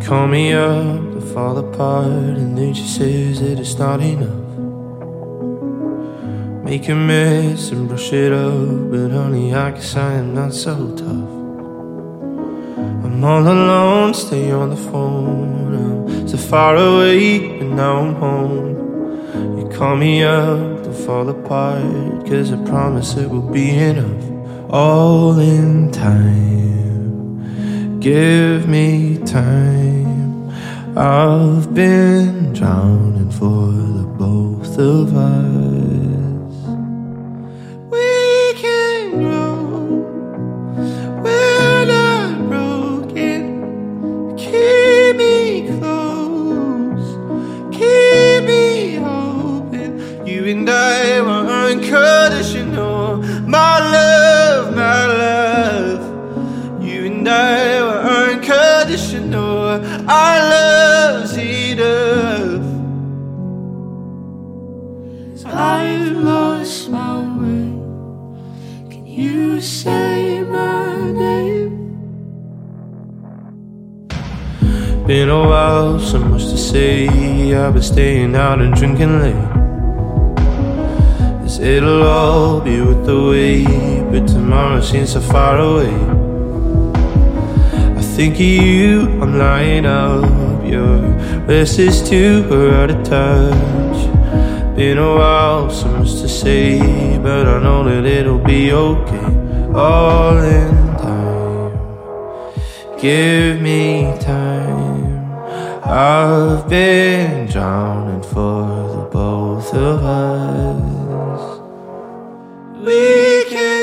call me up to fall apart, and nature says that it's not enough. Make a mess and brush it up, but honey, I guess I am not so tough. I'm all alone, stay on the phone. I'm so far away, but now I'm home. You call me up to fall apart, 'cause I promise it will be enough. All in time, give me time. I've been drowning for the both of us. We can grow, we're not broken. Keep me close, keep me open. You and I were unconditional. My love, my love. You and I were unconditional. Our love's enough. I've lost my way. Can you say my name? Been a while, so much to say. I've been staying out and drinking late. It'll all be with the wait, but tomorrow seems so far away. I think of you, I'm lying up. Your rest is too out of touch. Been a while, so much to say, but I know that it'll be okay. All in time, give me time. I've been drowning for the both of us. We can